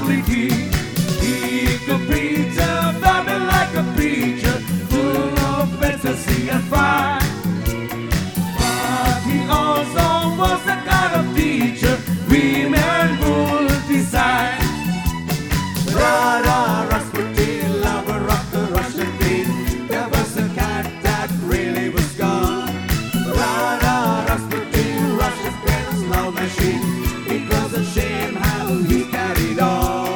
only he. He could preach and love me like a preacher, full of fantasy and fire. But he also was the kind of teacher women would desire. Rada Rasputin, lover of the Russian queen, there was a cat that really was gone. Rada Rasputin, Russia's greatest love machine. It was a shame how he carried on.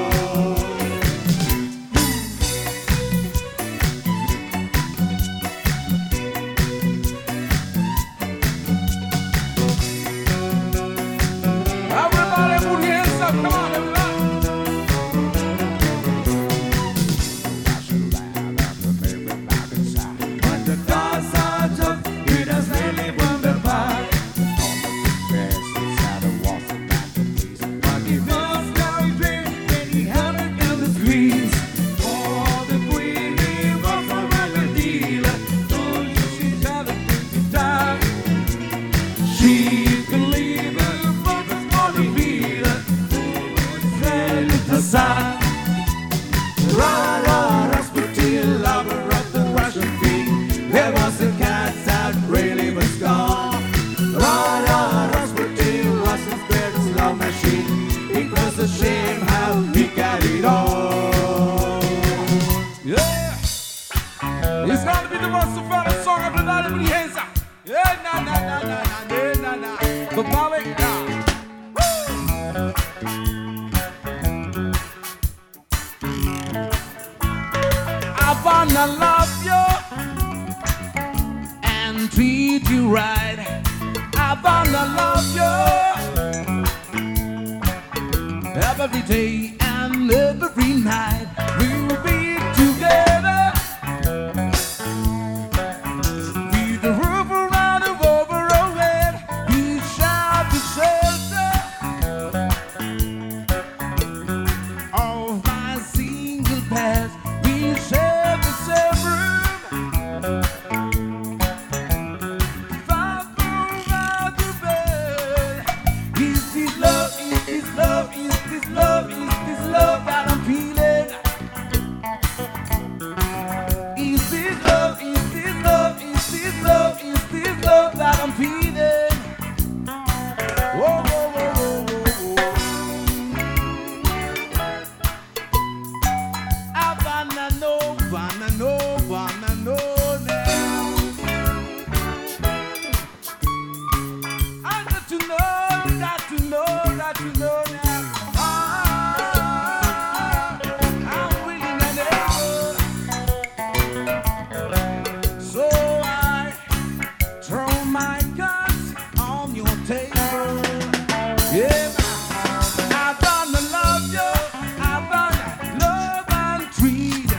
Everybody put your hands up, come on, everybody. When the doors are tough, it has really won the fight. But he was very brave when he had it in the squeeze. For the queen, he was a record dealer. Told you she had a pretty time. She could leave her for the small beater. Send it aside. Rada Rasputin, lover of the Russian queen, there was a cat that really was gone. Rada Rasputin, Russia's greatest love machine. It was a shame how he carried on. Yeah, it's gonna be the most fun song of the night. Everybody hands up. Yeah, na. For Bobby, I wanna love you and treat you right. I wanna love you every day and every night. We'll be together with the roof around and over our head. We shall be shelter of my single past. We share the same room, far from the bed. Is this love? Is this love? Is this love? Is this love that I'm feeling? Is this love? Is this love? Is this love? Is this love that I'm feeling? Whoa, whoa, whoa, whoa, whoa, whoa. I wanna know now. I got to know now. I'm willing and able. So I throw my cards on your table. Yeah, I wanna love you. I wanna love and treat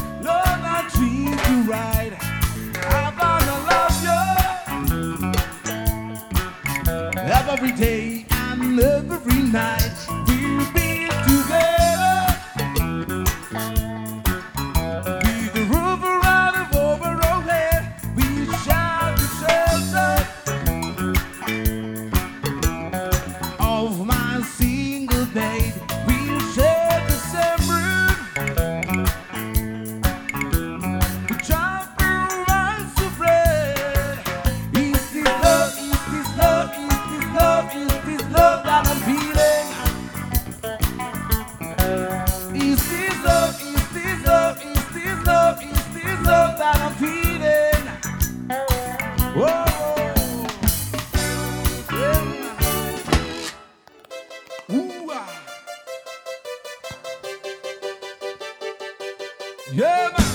you right. I wanna love you every day and every night. We'll be together with the roof around and over our head. We shall be shelter of my single bed. We'll share the same room. We jump around so bread. Is this love? Is this love? Is this love? Is this love that I'm feeling? Is this love? Is this love? Is this love? Is this love that I'm feeling? Whoa, yeah. Ooh, ah. Yeah, man.